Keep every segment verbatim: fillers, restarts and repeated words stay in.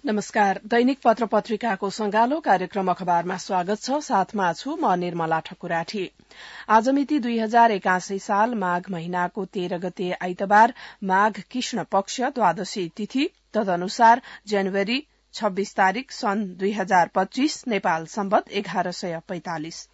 नमस्कार। दैनिक पत्र पत्रिकाको संगालो कार्यक्रम अखबारमा स्वागत छ। साथमा छु म निर्मला ठकुराठी। आज मिति दुई हजार एकासी साल माघ महिनाको तेह्र गते आइतबार माघ कृष्ण पक्ष द्वादशी तिथि, तदनुसार जनवरी छब्बीस तारीक सन् दुई हजार पच्चीस नेपाल सम्वत एघार सय पैंतालिस।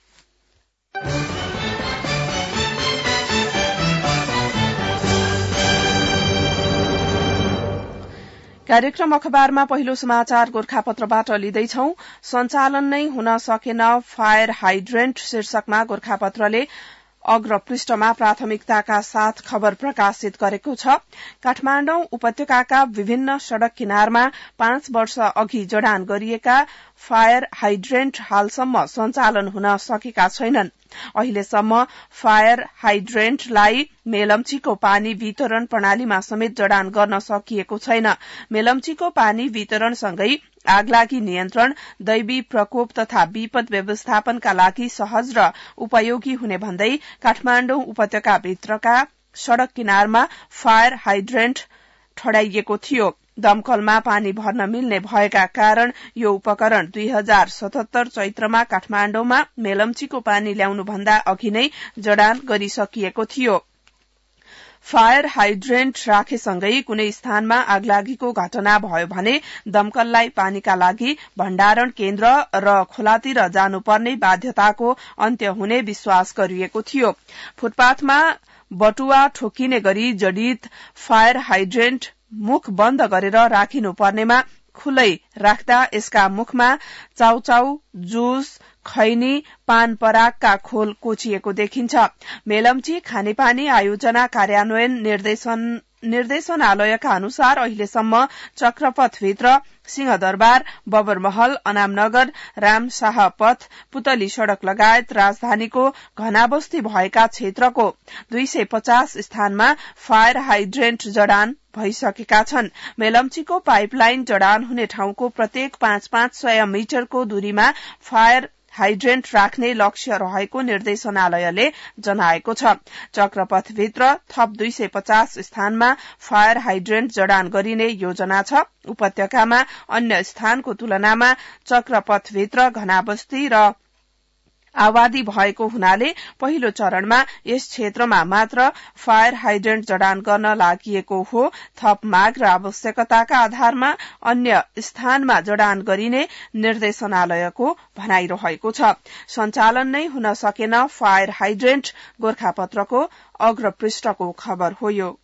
कार्यक्रम अखबारमा पहिलो समाचार गोर्खापत्रबाट लिँदैछौ। सञ्चालन नै हुन सकेन फायर हाइड्रेन्ट शीर्षकमा गोर्खापत्रले अग्रपृष्ठमा प्राथमिकताका साथ खबर प्रकाशित गरेको छ। काठमाडौँ उपत्यकाका विभिन्न सड़क किनारमा पाँच वर्ष अघि जडान गरिएका फायर हाइड्रेन्ट हालसम्म सञ्चालन हुन सकेका छैनन्। अहिलेसम्म फायर हाइड्रेन्टलाई मेलम्चीको पानी वितरण प्रणालीमा समेत जडान गर्न सकिएको छैन। मेलम्चीको पानी वितरणसँगै आगलागी नियन्त्रण, दैवी प्रकोप तथा विपद व्यवस्थापनका लागि सहज र उपयोगी हुने भन्दै काठमाडौँ उपत्यकाभित्रका सड़क किनारमा फायर हाइड्रेन्ट ठडाइएको थियो। दमकलमा पानी भर्न मिल्ने भएका कारण यो उपकरण दुई हजार सतहत्तर चैत्रमा काठमाडौँमा मेलम्चीको पानी ल्याउनुभन्दा अघि नै जडान गरिसकिएको थियो। फायर हाइड्रेन्ट राखेसँगै कुनै स्थानमा आगलागीको घटना भयो भने दमकललाई पानीका लागि भण्डारण केन्द्र र खोलातिर जानुपर्ने बाध्यताको अन्त्य हुने विश्वास गरिएको थियो। फुटपाथमा बटुवा ठोकिने गरी जडित फायर हाइड्रेन्ट मुख बन्द गरेर राखिनु पर्नेमा खुलै राख्दा यसका मुखमा चाउचाउ, जुस, खैनी, पान परागका खोल कोचिएको देखिन्छ। मेलम्ची खानेपानी आयोजना कार्यान्वयन निर्देशन निर्देशनालयका अनुसार अहिलेसम्म चक्रपथभित्र सिंहदरबार, बबरमहल, अनामनगर, रामशाह पथ, पुतली सड़क लगायत राजधानीको घनाबस्ती भएका क्षेत्रको दुई सय पचास स्थानमा फायर हाइड्रेन्ट जडान भइसकेका छन्। मेलम्चीको पाइपलाइन जडान हुने ठाउँको प्रत्येक पाँच पाँच सय मिटरको दूरीमा फायर हाइड्रेन्ट राख्ने लक्ष्य रहेको निर्देशनालयले जनाएको छ। चक्रपथभित्र थप दुई सय पचास स्थानमा फायर हाइड्रेन्ट जडान गरिने योजना छ। उपत्यकामा अन्य स्थानको तुलनामा चक्रपथभित्र घनाबस्ती र आबादी भएको हुनाले पहिलो चरणमा यस क्षेत्रमा मात्र फायर हाइड्रेन्ट जडान गर्न लागि हो। थप माग र आवश्यकताका आधारमा अन्य स्थानमा जडान गरिने निर्देशनालयको भनाइरहेको छ। सञ्चालन नै हुन सकेन फायर हाइड्रेन्ट गोर्खापत्रको अग्रपृष्ठको खबर हो। यो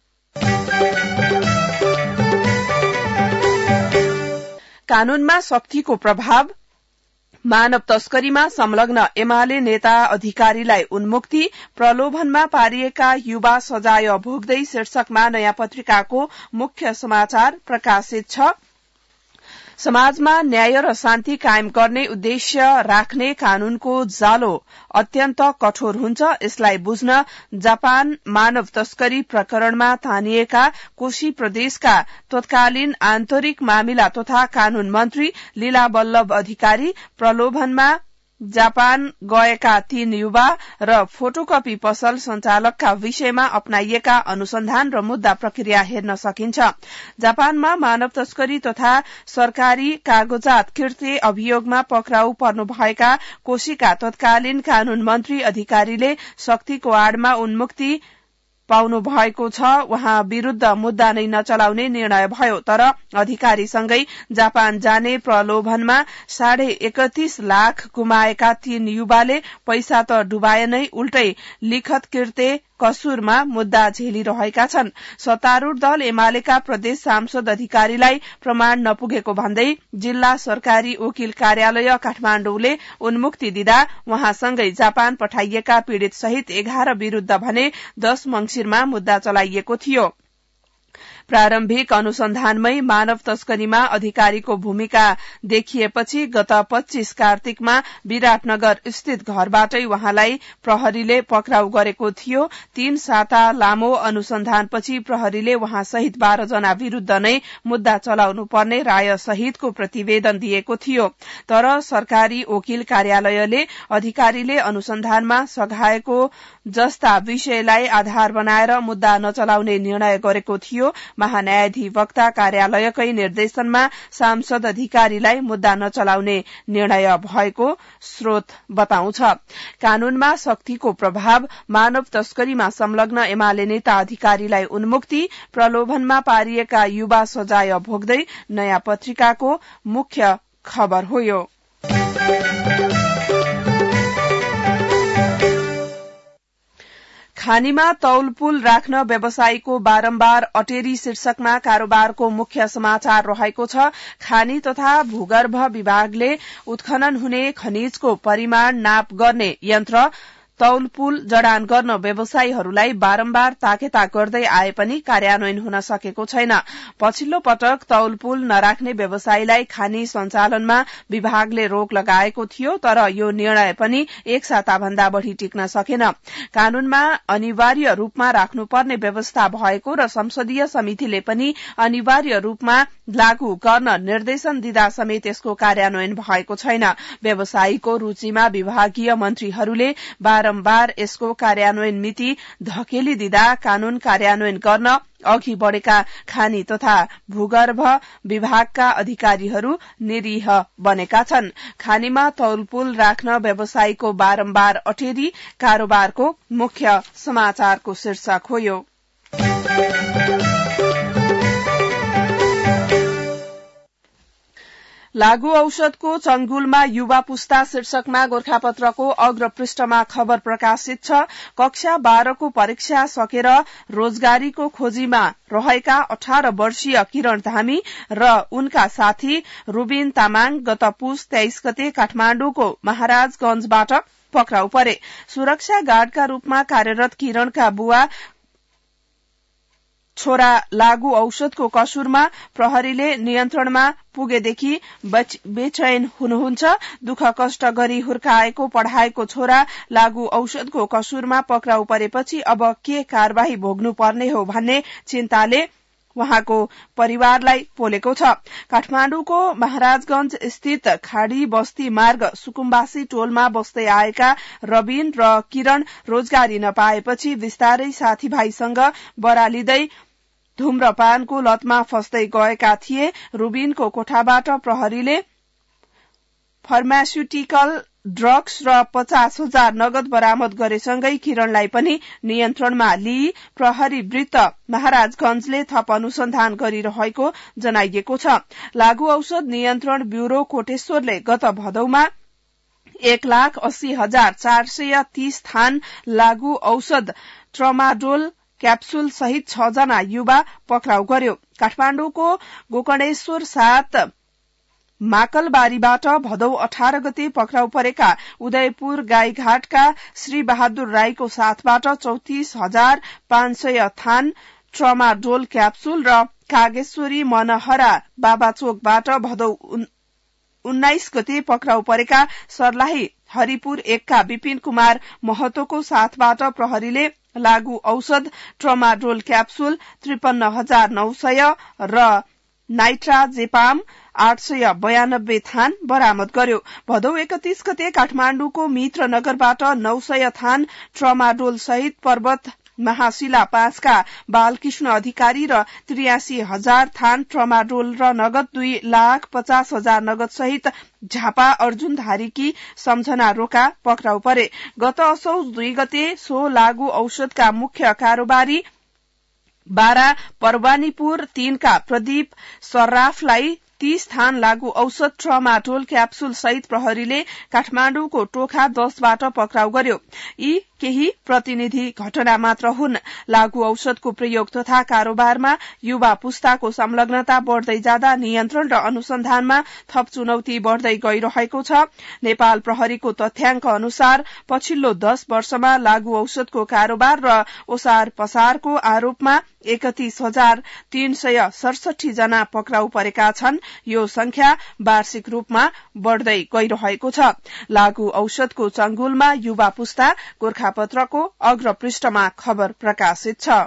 कानूनमा शक्तिको प्रभाव, मानव तस्करीमा संलग्न एमाले नेता अधिकारीलाई उन्मुक्ति, प्रलोभनमा पारिएका युवा सजाय भोग्दै शीर्षकमा नयाँ पत्रिकाको मुख्य समाचार प्रकाशित छ। समाजमा न्याय र शान्ति कायम गर्ने उद्देश्य राख्ने कानूनको जालो अत्यन्त कठोर हुन्छ। यसलाई बुझ्न जापान मानव तस्करी प्रकरणमा तानिएका कोशी प्रदेशका तत्कालीन आन्तरिक मामिला तथा कानून मन्त्री लीला बल्लभ अधिकारी, प्रलोभनमा जापान गएका तीन युवा र फोटोकपी पसल सञ्चालकका विषयमा अपनाइएका अनुसन्धान र मुद्दा प्रक्रिया हेर्न सकिन्छ। जापानमा मानव तस्करी तथा सरकारी कागजात किर्ते अभियोगमा पक्राउ पर्नुभएका कोशीका तत्कालीन कानून मन्त्री अधिकारीले शक्तिको आड़मा उन्मुक्ति पाउनु भएको छ। उहाँ विरूद्ध मुद्दा नै नचलाउने निर्णय भयो। तर अधिकारीसँगै जापान जाने प्रलोभनमा साढे एकतीस लाख गुमाएका तीन युवाले पैसा त डुबाए नै उल्टै लिखत किर्ते कसुरमा मुद्दा झेलिरहेका छन्। सत्तारूढ़ दल एमालेका प्रदेश सांसद अधिकारीलाई प्रमाण नपुगेको भन्दै जिल्ला सरकारी वकिल कार्यालय काठमाडौँले उन्मुक्ति दिँदा उहाँसँगै जापान पठाइएका पीड़ित सहित एघार विरूद्ध भने दश मंगिरमा मुद्दा चलाइएको थियो। प्रारम्भिक अनुसन्धानमै मानव तस्करीमा अधिकारीको भूमिका देखिएपछि गत पच्चीस कार्तिकमा विराटनगर स्थित घरबाटै उहाँलाई प्रहरीले पक्राउ गरेको थियो। तीन साता लामो अनुसन्धानपछि प्रहरीले उहाँसहित बाह्र जना विरूद्ध नै मुद्दा चलाउनु पर्ने राय सहितको प्रतिवेदन दिएको थियो। तर सरकारी वकिल कार्यालयले अधिकारीले अनुसन्धानमा सघाएको जस्ता विषयलाई आधार बनाएर मुद्दा नचलाउने निर्णय गरेको थियो। महान्यायाधिवक्ता कार्यालयकै निर्देशनमा सांसद अधिकारीलाई मुद्दा नचलाउने निर्णय भएको स्रोत बताउँछ। कानूनमा शक्तिको प्रभाव, मानव तस्करीमा संलग्न एमाले नेता अधिकारीलाई उन्मुक्ति, प्रलोभनमा पारिएका युवा सजाय भोग्दै नयाँ पत्रिकाको मुख्य खबर हो यो। खानीमा तौलपुल राख्न व्यवसायीको बारम्बार अटेरी शीर्षकमा कारोबारको मुख्य समाचार रहेको छ। खानी तथा भूगर्भ विभागले उत्खनन हुने खनिजको परिमाण नाप गर्ने यन्त्र तौलपुल जडान गर्न व्यवसायीहरूलाई बारम्बार ताकेता गर्दै आए पनि कार्यान्वयन हुन सकेको छैन। पछिल्लो पटक तौलपुल नराख्ने व्यवसायीलाई खानी सञ्चालनमा विभागले रोक लगाएको थियो, तर यो निर्णय पनि एक साताभन्दा बढ़ी टिक्न सकेन। कानूनमा अनिवार्य रूपमा राख्नुपर्ने व्यवस्था भएको र संसदीय समितिले पनि अनिवार्य रूपमा लागू गर्न निर्देशन दिँदा समेत यसको कार्यान्वयन भएको छैन। व्यवसायीको रूचिमा विभागीय मन्त्रीहरूले बारम्बार यसको कार्यान्वयन मिति धकेलिदिँदा कानून कार्यान्वयन गर्न अघि बढ़ेका खानी तथा भूगर्भ विभागका अधिकारीहरू निरीह बनेका छन्। खानीमा तौलपुल राख्न व्यवसायीको बारम्बार अटेरी कारोबारको मुख्य समाचारको शीर्षक हो यो। लागू औषधको चंगुलमा युवा पुस्ता शीर्षकमा गोरखापत्रको अग्र पृष्ठमा खबर प्रकाशित छ। कक्षा बाह्रको परीक्षा सकेर रोजगारीको खोजीमा रहेका अठार वर्षीय किरण धामी र उनका साथी रूबिन तामाङ गत पुस तेइस गते काठमाण्डुको महाराजगंजबाट पक्राउ परे। सुरक्षा गार्डका रूपमा कार्यरत किरणका बुवा छोरा लागू औषधको कसुरमा प्रहरीले नियन्त्रणमा पुगेदेखि बेचैन हुनुहुन्छ। दुःख कष्ट गरी हुर्काएको पढ़ाएको छोरा लागू औषधको कसुरमा पक्राउ परेपछि अब के कार्यवाही भोग्नुपर्ने हो भन्ने चिन्ताले उहाँको परिवारलाई पोलेको छ। काठमाण्डुको महाराजगंज स्थित खाड़ी बस्ती मार्ग सुकुम्बासी टोलमा बस्दै आएका रबिन र किरण रोजगारी नपाएपछि बिस्तारै साथीभाइसँग बरालिँदै धूम्रपानको लतमा फस्दै गएका थिए। रूबिनको कोठाबाट प्रहरीले फार्मास्युटिकल ड्रग्स र पचास हजार नगद बरामद गरेसँगै किरणलाई पनि नियन्त्रणमा लिई प्रहरी वृत्त महाराजगंजले थप अनुसन्धान गरिरहेको जनाइएको छ। लागू औषध नियन्त्रण ब्यूरो कोटेश्वरले गत भदौमा एक लाख अस्सी हजार चार सय तीस थान लागू औषध ट्रमाडोल क्याप्सूल सहित छ जना युवा पक्राउ गर्यो। काठमाण्डुको गोकर्णेश्वर सात माकलबारीबाट भदौ अठार गते पक्राउ परेका उदयपुर गाईघाटका श्री बहादुर राईको साथबाट चौतिस हजार पाँच सय थान ट्रमाडोल क्याप्सूल र कागेश्वरी मनहरा बाबाचोकबाट भदौ उन्नाइस गते पक्राउ परेका सर्लाही हरिपुर एकका विपिन कुमार महतोको साथबाट प्रहरीले लागू औषध ट्रमाडोल क्याप्सूल त्रिपन्न हजार नौ सय र नाइट्राजेपाम आठ सय बयानब्बे थान बरामद गर्यो। भदौ एकतीस गते काठमाण्डुको मित्रनगरबाट नौ सय थान ट्रमाडोल सहित पर्वत महाशिला पाँचका बालकृष्ण अधिकारी र त्रियासी हजार थान ट्रमाडोल र नगद दुई लाख पचास हजार नगद सहित झापा अर्जुनधारीकी सम्झना रोका पक्राउ परे। गत असौज दुई गते सो लागू औषधका मुख्य कारोबारी बारा परवानीपुर तीनका प्रदीप सर्राफलाई तीस थान लागू औषध ट्रमाडोल क्याप्सूल सहित प्रहरीले काठमाण्डुको टोखा दसबाट पक्राउ गर्यो। यी केही प्रतिनिधि घटना मात्र हुन्। लागू औषधको प्रयोग तथा कारोबारमा युवा पुस्ताको संलग्नता बढ़दै जाँदा नियन्त्रण र अनुसन्धानमा थप चुनौती बढ़दै गइरहेको छ। नेपाल प्रहरीको तथ्याङ्क अनुसार पछिल्लो दश वर्षमा लागू औषधको कारोबार र ओसार पसारको आरोपमा एकतीस हजार तीन सय सडसठी जना पक्राउ परेका छन्। यो संख्या वार्षिक रूपमा बढ़दै गइरहेको छ। लागू औषधको चंगुलमा युवा पुस्ता गोरखापत्रको अग्र पृष्ठमा खबर प्रकाशित छ।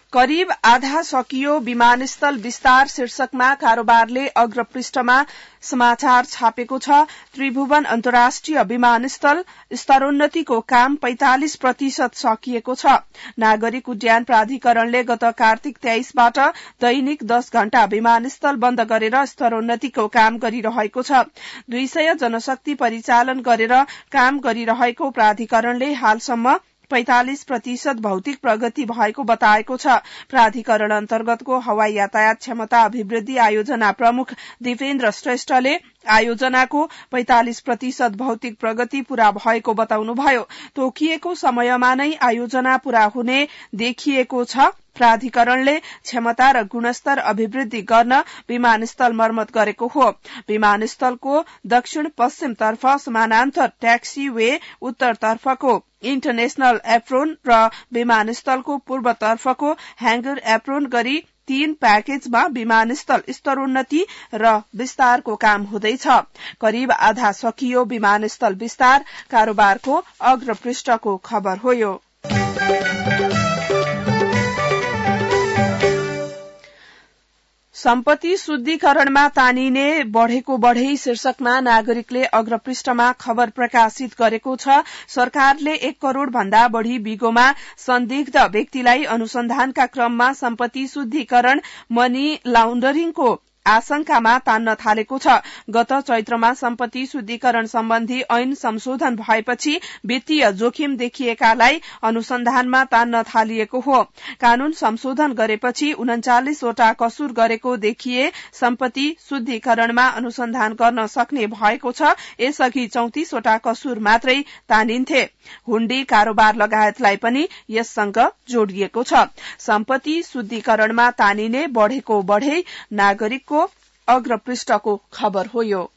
करिब आधा सकियो विमानस्थल विस्तार शीर्षकमा कारोबारले अग्रपृष्ठमा समाचार छापेको छ। त्रिभुवन अन्तर्राष्ट्रिय विमानस्थल स्तरोन्नतिको काम पैंतालिस प्रतिशत सकिएको छ। नागरिक उड्डयन प्राधिकरणले गत कार्तिक तेइसबाट दैनिक दस घण्टा विमानस्थल बन्द गरेर स्तरोन्नतिको काम गरिरहेको छ। दुई सय जनशक्ति परिचालन गरेर काम गरिरहेको प्राधिकरणले हालसम्म पैंतालिस प्रतिशत भौतिक प्रगति भएको बताएको छ। प्राधिकरण अन्तर्गतको हवाई यातायात क्षमता अभिवृद्धि आयोजना प्रमुख दिपेन्द्र श्रेष्ठले आयोजनाको पैंतालिस प्रतिशत भौतिक प्रगति पूरा भएको बताउनुभयो। तोकिएको समयमा नै आयोजना पूरा हुने देखिएको छ। प्राधिकरणले क्षमता र गुणस्तर अभिवृद्धि गर्न विमानस्थल मर्मत गरेको हो। विमानस्थलको दक्षिण पश्चिम तर्फ समानान्तर ट्याक्सी वे, उत्तरतर्फको इन्टरनेशनल एप्रोन र विमानस्थलको पूर्वतर्फको ह्याङ्गर एप्रोन गरी तीन प्याकेजमा विमानस्थल स्तरोन्नति र विस्तारको काम हुँदैछ। करिब आधा सकियो विमानस्थल विस्तार कारोबारको अग्रपृष्ठको खबर हो यो। सम्पत्ति शुद्धिकरणमा तानिने बढ़ेको बढ़ै शीर्षकमा नागरिकले अग्रपृष्ठमा खबर प्रकाशित गरेको छ। सरकारले एक करोड़ भन्दा बढ़ी बिगोमा संदिग्ध व्यक्तिलाई अनुसन्धानका क्रममा सम्पत्ति शुद्धिकरण मनी लाउण्डरिङको आशंकामा तान्न थालेको छ। गत चैत्रमा सम्पत्ति शुद्धिकरण सम्बन्धी ऐन संशोधन भएपछि वित्तीय जोखिम देखिएकालाई अनुसन्धानमा तान्न थालिएको हो। कानून संशोधन गरेपछि उन्चालिस वटा कसुर गरेको देखिए सम्पत्ति शुद्धिकरणमा अनुसन्धान गर्न सक्ने भएको छ। यसअघि चौतिस वटा कसुर मात्रै तानिन्थे। हुण्डी कारोबार लगायतलाई पनि यससँग जोडिएको छ। सम्पत्ति शुद्धिकरणमा तानिने बढ़ेको बढ़ै नागरिकको अग्रपृष्ठको खबर हो यो।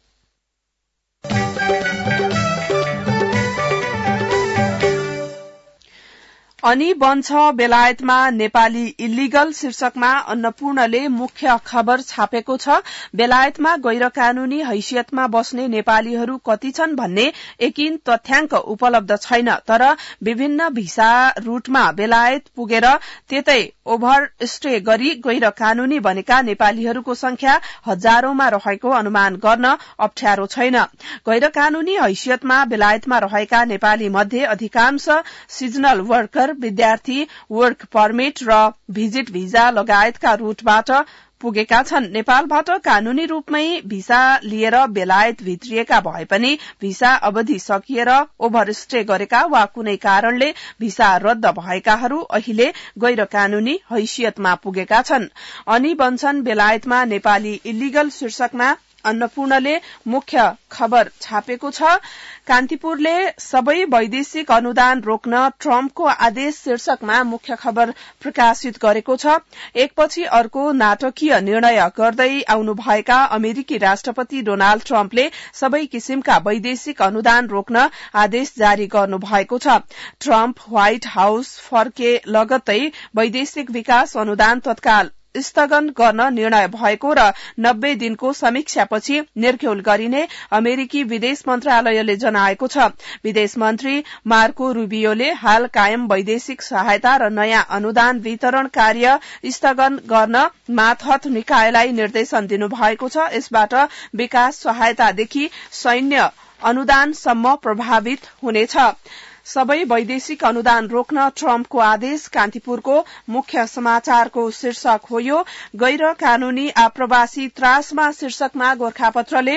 अनि बन्छ बेलायतमा नेपाली इल्लिगल शीर्षकमा अन्नपूर्णले मुख्य खबर छापेको छ। बेलायतमा गैर कानूनी हैसियतमा बस्ने नेपालीहरू कति छन् भन्ने एकिन तथ्याङ्क उपलब्ध छैन। तर विभिन्न भिसा रूटमा बेलायत पुगेर त्यतै ओभर स्टे गरी गैर कानूनी बनेका नेपालीहरूको संख्या हजारौंमा रहेको अनुमान गर्न अप्ठ्यारो छैन। गैर कानूनी हैसियतमा बेलायतमा रहेका नेपाली मध्ये अधिकांश सिजनल वर्कर, विद्यार्थी, वर्क परमिट र भिजिट भिजा लगायतका रूटबाट पुगेका छन्। नेपालबाट कानूनी रूपमै भिसा लिएर बेलायत भित्रिएका भए पनि भिसा अवधि सकिएर ओभरस्टे गरेका वा कुनै कारणले भिसा रद्द भएकाहरू अहिले गैर कानूनी हैसियतमा पुगेका छन्। अनि बन्छन् बेलायतमा नेपाली इल्लिगल शीर्षकमा अन्नपूर्णले मुख्य खबर छापेको छ। कान्तिपुरले सबै वैदेशिक अनुदान रोक्न ट्रम्पको आदेश शीर्षकमा मुख्य खबर प्रकाशित गरेको छ। एकपछि अर्को नाटकीय निर्णय गर्दै आउनुभएका अमेरिकी राष्ट्रपति डोनाल्ड ट्रम्पले सबै किसिमका वैदेशिक अनुदान रोक्न आदेश जारी गर्नुभएको छ। ट्रम्प व्हाइट हाउस फर्के लगत्तै वैदेशिक विकास अनुदान तत्काल स्थगन गर्न निर्णय भएको र नब्बे दिनको समीक्षापछि निर्क्युल गरिने अमेरिकी विदेश मन्त्रालयले जनाएको छ। विदेश मन्त्री मार्को रूबियोले हाल कायम वैदेशिक सहायता र नयाँ अनुदान वितरण कार्य स्थगन गर्न मातहत निकायलाई निर्देशन दिनुभएको छ। यसबाट विकास सहायतादेखि सैन्य अनुदानसम्म प्रभावित हुनेछ। सबै वैदेशिक अनुदान रोक्न ट्रम्पको आदेश कान्तिपुरको मुख्य समाचारको शीर्षक हो यो। गैर कानूनी आप्रवासी त्रासमा शीर्षकमा गोरखापत्रले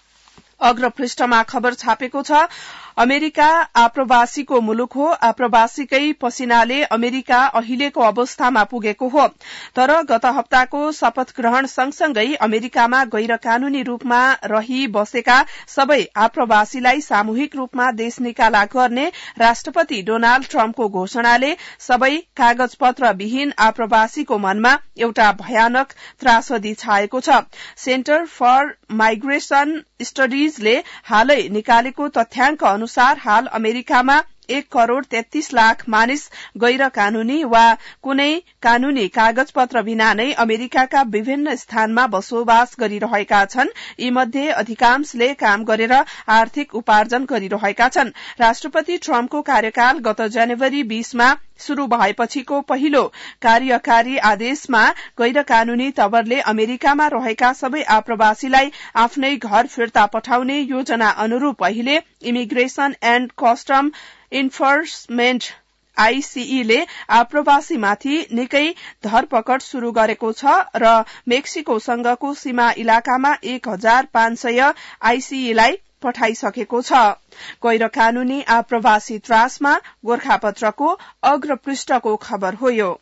अग्रपृष्ठमा खबर छापेको छ। अमेरिका आप्रवासीको मुलुक हो। आप्रवासीकै पसिनाले अमेरिका अहिलेको अवस्थामा पुगेको हो। तर गत हप्ताको शपथ ग्रहण सँगसँगै अमेरिकामा गैर कानूनी रूपमा रही बसेका सबै आप्रवासीलाई सामूहिक रूपमा देश निकाला गर्ने राष्ट्रपति डोनाल्ड ट्रम्पको घोषणाले सबै कागजपत्र विहीन आप्रवासीको मनमा एउटा भयानक त्रासदी छाएको छ। सेन्टर फर माइग्रेशन स्टडीजले हालै निकालेको तथ्याङ्क अनुसार हाल अमेरिकामा एक करोड़ तेत्तीस लाख मानिस गैर कानूनी वा कुनै कानूनी कागज पत्र बिना नै अमेरिकाका विभिन्न स्थानमा बसोबास गरिरहेका छन्। यी मध्ये अधिकांशले काम गरेर आर्थिक उपार्जन गरिरहेका छन्। राष्ट्रपति ट्रम्पको कार्यकाल गत जनवरी बीसमा शुरू भएपछिको पहिलो कार्यकारी आदेशमा गैर कानूनी तवरले अमेरिकामा रहेका सबै आप्रवासीलाई आफ्नै घर फिर्ता पठाउने योजना अनुरूप अहिले immigration and custom enforcement ICE ले आप्रवासीमाथि निकै धरपकड शुरू गरेको छ र मेक्सिकोसँगको सीमा इलाकामा एक हजार पाँच सय आईसीई लाई पठाइसकेको छ। गैर कानूनी आप्रवासी त्रासमा गोरखापत्रको अग्रपृष्ठको खबर हो यो।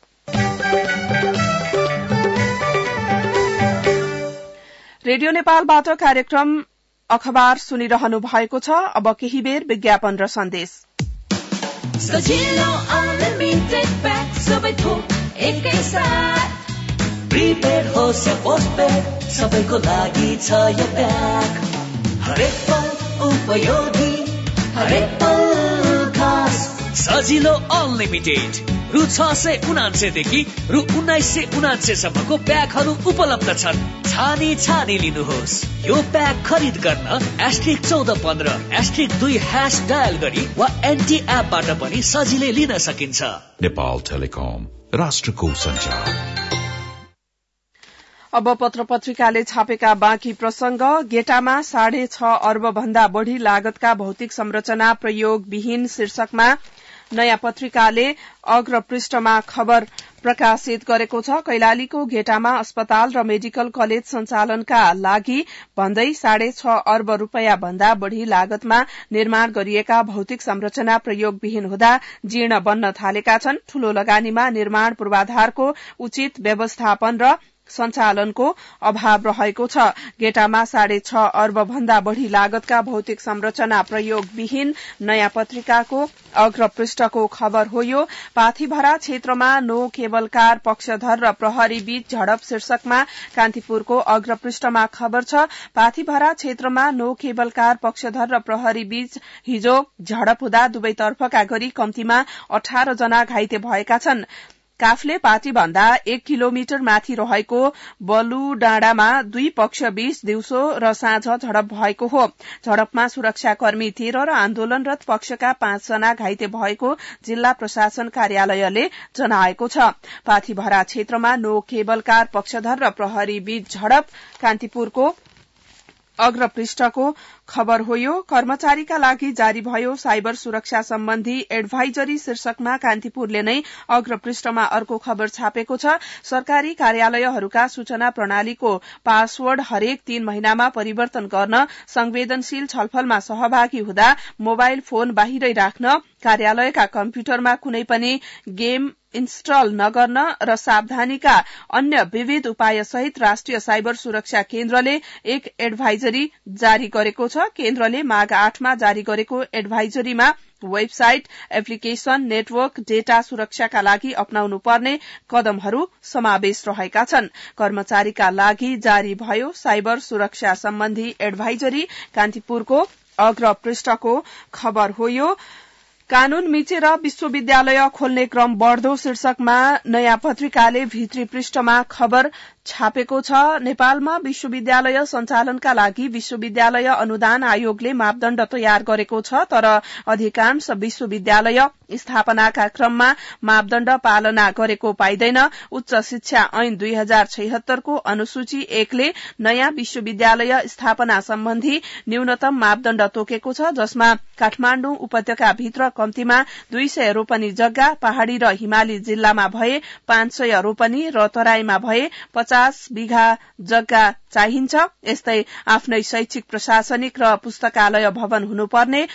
रेडियो नेपालबाट कार्यक्रम अखबार सुनिरहनु भएको छ। अब केही बेर विज्ञापन र सन्देश। सजिलो अनलिमिटेड प्याक सबै थोक एकैसाथ, प्रिपेड होस् या पोस्टपेड सबैको लागि छ यो प्याक। हरेक पल उपयोगी, हरेक पल खास। सजिलो अनलिमिटेड रु छ सय उनान्सयदेखि रु उन्नाइस सय उनान्सय सम्मको प्याकहरू उपलब्ध छन्। छानी छानी लिनुहोस्। यो प्याक खरिद गर्न एस्ट्रिक चौध पन्ध्र एस्ट्रिक दुई ह्यास डायल गरी वा एनटी एपबाट पनि सजिलै लिन सकिन्छ। नेपाल टेलिकम, राष्ट्रको सञ्चार। अब पत्र पत्रिकाले छापेका बाँकी प्रसंग। गेटामा साढे छ अर्ब भन्दा बढ़ी लागतका भौतिक संरचना प्रयोग विहीन शीर्षकमा नयाँ पत्रिकाले अग्रपृष्ठमा खबर प्रकाशित गरेको छ। कैलालीको गेटामा अस्पताल र मेडिकल कलेज सञ्चालनका लागि भन्दै साढे छ अर्ब रूपियाँ भन्दा बढ़ी लागतमा निर्माण गरिएका भौतिक संरचना प्रयोगविहीन हुँदा जीर्ण बन्न थालेका छन्। ठूलो लगानीमा निर्माण पूर्वाधारको उचित व्यवस्थापन र सञ्चालनको अभाव रहेको छ। गेटामा साढे छ अर्ब भन्दा बढ़ी लागतका भौतिक संरचना प्रयोगविहीन नयाँ पत्रिकाको अग्रपृष्ठको खबर हो यो। पाथीभरा क्षेत्रमा नो केबल कार पक्षधर र प्रहरी बीच झडप शीर्षकमा कान्तिपुरको अग्रपृष्ठमा खबर छ। पाथीभरा क्षेत्रमा नो केबल कार पक्षधर र प्रहरी बीच हिजो झडप हुँदा दुवैतर्फका गरी कम्तीमा अठार जना घाइते भएका छन्। काफले पाटी भन्दा एक किलोमिटर माथि रहेको बलु डाँडामा दुई पक्ष बीच दिउँसो र साँझ झडप भएको हो। झडपमा सुरक्षाकर्मी तेह्र र आन्दोलनरत पक्षका पाँच जना घाइते भएको जिल्ला प्रशासन कार्यालयले जनाएको छ। पाथीभरा क्षेत्रमा नो केबल कार पक्षधर र प्रहरी बीच झडप कान्तिपुरको अग्रपृष्ठको खबर हो यो। कर्मचारीका लागि जारी भयो साइबर सुरक्षा सम्बन्धी एडभाइजरी शीर्षकमा कान्तिपुरले नै अग्रपृष्ठमा अर्को खबर छापेको छ। सरकारी कार्यालयहरूका सूचना प्रणालीको पासवर्ड हरेक तीन महिनामा परिवर्तन गर्न संवेदनशील छलफलमा सहभागी हुँदा मोबाइल फोन बाहिरै राख्न, कार्यालयका कम्प्युटरमा कुनै पनि गेम इन्स्टल नगर्न र सावधानीका अन्य विविध उपाय सहित राष्ट्रिय साइबर सुरक्षा केन्द्रले एक एडभाइजरी जारी गरेको छ। केन्द्रले माघ आठमा जारी गरेको एडभाइजरीमा वेबसाइट, एप्लिकेशन, नेटवर्क डेटा सुरक्षाका लागि अपनाउनु पर्ने कदमहरू समावेश रहेका छन्। कर्मचारीका लागि जारी भयो साइबर सुरक्षा सम्बन्धी एडभाइजरी कान्तिपुरको अग्रपृष्ठको खबर हो यो। कानून मिचेर विश्वविद्यालय खोल्ने क्रम बढ़दो शीर्षकमा नयाँ पत्रिकाले भित्री पृष्ठमा खबर छापेको छ। नेपालमा विश्वविद्यालय सञ्चालनका लागि विश्वविद्यालय अनुदान आयोगले मापदण्ड तयार गरेको छ, तर अधिकांश विश्वविद्यालय स्थापनाका क्रममा मापदण्ड पालना गरेको पाइँदैन। उच्च शिक्षा ऐन दुई हजार छयत्तरको अनुसूची एकले नयाँ विश्वविद्यालय स्थापना सम्बन्धी न्यूनतम मापदण्ड तोकेको छ, जसमा काठमाण्डु उपत्यकाभित्र कम्तीमा दुई सय रोपनी जग्गा, पहाड़ी र हिमाली जिल्लामा भए पाँच सय रोपनी र तराईमा भए पचास बीघा जग्गा चाहिन्छ। यस्तै आफ्नै शैक्षिक, प्रशासनिक र पुस्तकालय भवन हुनुपर्ने,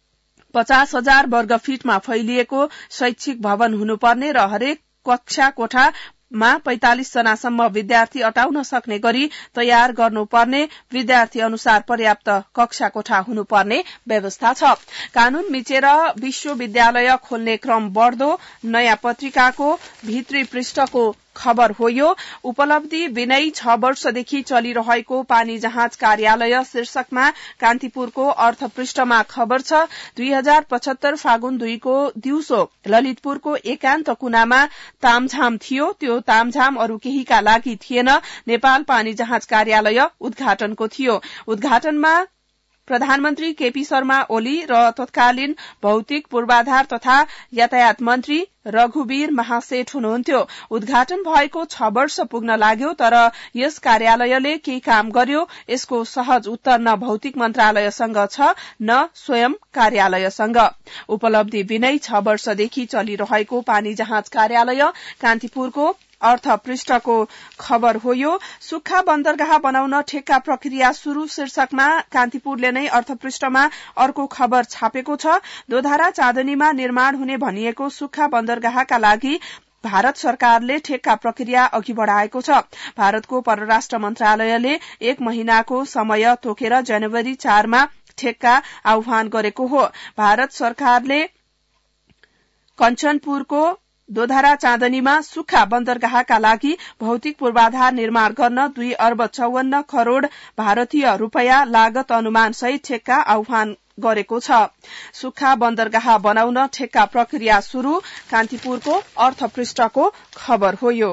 पचास हजार वर्ग फीटमा फैलिएको शैक्षिक भवन हुनुपर्ने र हरेक कक्षा कोठामा पैंतालिस जनासम्म विद्यार्थी अटाउन सक्ने गरी तयार गर्नुपर्ने, विद्यार्थी अनुसार पर्याप्त कक्षा कोठा हुनुपर्ने व्यवस्था छ। कानून मिचेर विश्वविद्यालय खोल्ने क्रम बढ़दो नयाँ पत्रिकाको भित्री पृष्ठको खबर हो यो। उपलब्धि विनय छ वर्षदेखि चलिरहेको पानी जहाज कार्यालय शीर्षकमा कान्तिपुरको अर्थ पृष्ठमा खबर छ। दुई हजार पचहत्तर फागुन दुईको दिउँसो ललितपुरको एकान्त कुनामा तामझाम थियो। त्यो तामझाम अरू केहीका लागि थिएन, नेपाल पानी जहाज कार्यालय उद्घाटनको थियो। उद्घाटनमा प्रधानमन्त्री केपी शर्मा ओली र तत्कालीन भौतिक पूर्वाधार तथा यातायात मन्त्री रघुवीर महासेठ हुनुहुन्थ्यो। उद्घाटन भएको छ वर्ष पुग्न लाग्यो, तर यस कार्यालयले के काम गर्यो यसको सहज उत्तर न भौतिक मन्त्रालयसँग छ न स्वयं कार्यालयसँग। उपलब्धि विनय छ वर्षदेखि चलिरहेको पानी जहाज कार्यालय कान्तिपुरको अर्थ पृष्ठको खबर हो यो। सुक्खा बन्दरगाह बनाउन ठेक्का प्रक्रिया शुरू शीर्षकमा कान्तिपुरले नै अर्थ पृष्ठमा अर्को खबर छापेको छ। दोधारा चाँदनीमा निर्माण हुने भनिएको सुक्खा बन्दरगाहका लागि भारत सरकारले ठेक्का प्रक्रिया अघि बढ़ाएको छ। भारतको परराष्ट्र मन्त्रालयले एक महिनाको समय तोकेर जनवरी चारमा ठेक्का आह्वान गरेको हो। भारत सरकारले कञ्चनपुरको दोधारा चाँदनीमा सुक्खा बन्दरगाहका लागि भौतिक पूर्वाधार निर्माण गर्न दुई अर्ब चौवन्न करोड़ भारतीय रूपियाँ लागत अनुमान सहित ठेक्का आह्वान गरेको छ। सुक्खा बन्दरगाह बनाउन ठेक्का प्रक्रिया शुरू कान्तिपुरको अर्थ पृष्ठको खबर हो यो।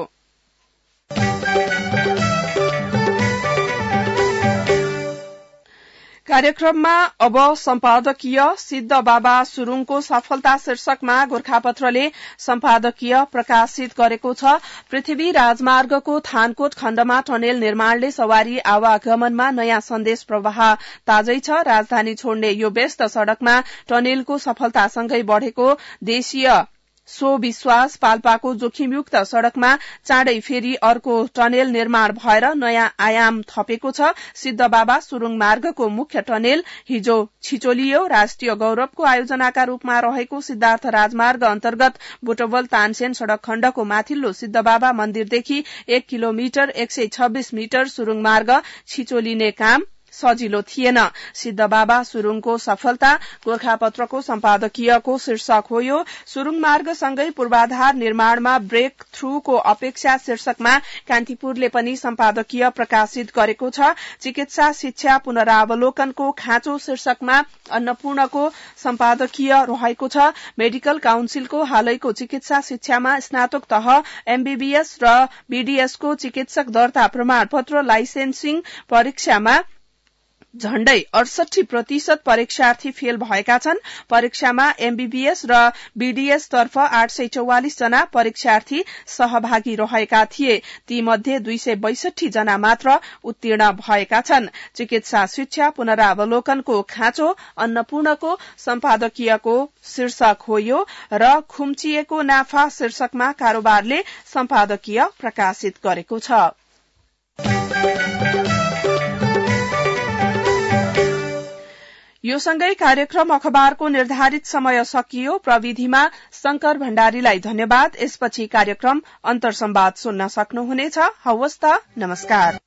कार्यक्रममा अब सम्पादकीय सिद्ध बाबा सुरुङको सफलता शीर्षकमा गोरखापत्रले सम्पादकीय प्रकाशित गरेको छ। पृथ्वी राजमार्गको थानकोट खण्डमा टनेल निर्माणले सवारी आवागमनमा नयाँ सन्देश प्रवाह ताजै छ। राजधानी छोड्ने यो व्यस्त सड़कमा टनेलको सफलतासँगै बढ़ेको देशीय सो विश्वास पाल्पाको जोखिमयुक्त सड़कमा चाँडै फेरि अर्को टनेल निर्माण भएर नयाँ आयाम थपेको छ। सिद्ध बाबा सुरुङ मार्गको मुख्य टनेल हिजो छिचोलियो। राष्ट्रिय गौरवको आयोजनाका रूपमा रहेको सिद्धार्थ राजमार्ग अन्तर्गत बुटवल तानसेन सड़क खण्डको माथिल्लो सिद्ध बाबा मन्दिरदेखि एक किलोमिटर एक सय छब्बीस मिटर सुरुङ मार्ग छिचोलिने काम सजिलो थिएन। सिद्ध बाबा सुरुङको सफलता गोरखापत्रको सम्पादकीयको शीर्षक हो यो। सुरुङ मार्गसँगै पूर्वाधार निर्माणमा ब्रेक थ्रूको अपेक्षा शीर्षकमा कान्तिपुरले पनि सम्पादकीय प्रकाशित गरेको छ। चिकित्सा शिक्षा पुनरावलोकनको खाँचो शीर्षकमा अन्नपूर्णको सम्पादकीय रहेको छ। मेडिकल काउन्सिलको हालैको चिकित्सा शिक्षामा स्नातक तह एमबीबीएस र बीडीएसको चिकित्सक दर्ता प्रमाणपत्र लाइसेन्सिङ परीक्षामा झण्डै अडसठी प्रतिशत परीक्षार्थी फेल भएका छन्। परीक्षामा एमबीबीएस र बीडीएस तर्फ आठ सय चौवालिस जना परीक्षार्थी सहभागी रहेका थिए। तीमध्ये दुई सय बैसठी जना मात्र उत्तीर्ण भएका छन्। चिकित्सा शिक्षा पुनरावलोकनको खाँचो अन्नपूर्णको सम्पादकीयको शीर्षक हो यो र खुम्चिएको नाफा शीर्षकमा कारोबारले सम्पादकीय प्रकाशित गरेको छ। यो सँगै कार्यक्रम अखबारको निर्धारित समय सकियो। प्रविधिमा शंकर भण्डारीलाई धन्यवाद। यसपछि कार्यक्रम अन्तर्संवाद सुन्न सक्नुहुनेछ। हवस् त, नमस्कार।